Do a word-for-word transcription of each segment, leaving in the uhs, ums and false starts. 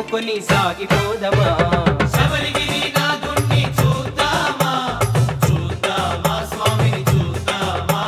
నమ్ముకొని సాగిపోదమా శబరిగిరి నాథుణ్ణి చూద్దామా చూద్దామా స్వామిని చూద్దామా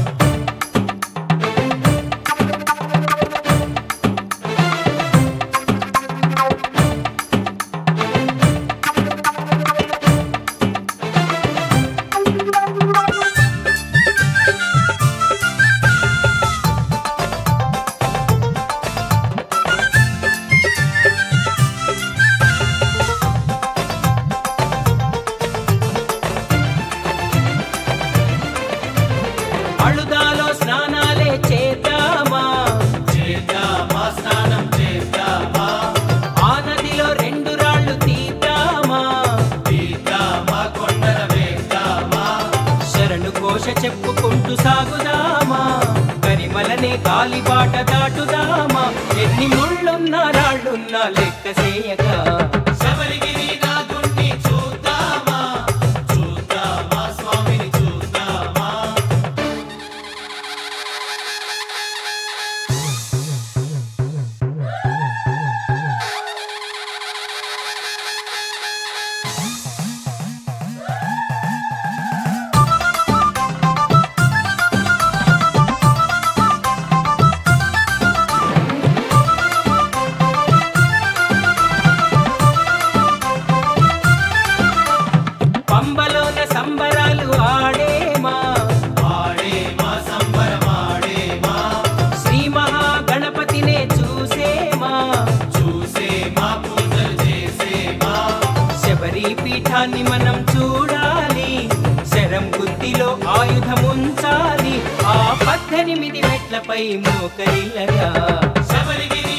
అళుదాలో స్నానాలే చేద్దామా చేద్దామా స్నానం చేద్దామా ఆ నదిలో రెండు రాళ్ళు తీద్దామా తీద్దామా కొండల వేద్దామా శరణు ఘోష చెప్పుకుంటూ సాగుదామా కరిమలనే కాలిబాట దాటుదామా ఎన్ని ముళ్ళున్నా రాళ్ళున్నా లెక్క చేయక శబరిగిరి నాథుణ్ణి చూద్దామా చూద్దామా స్వామిని చూద్దామా పంబలోన సంబరాలు ఆడేమా ఆడేమా సంబరమాడేమా శ్రీ మహాగణపతినే చూసేమా చూసేమా పూజలు చేసేమా శబరి పీఠాన్ని మనం చూడాలి శరం గుత్తిలో ఆయుధముంచాలి ఆ పద్దెనిమిది మెట్లపై మోకరిల్లగా శబరిగిరి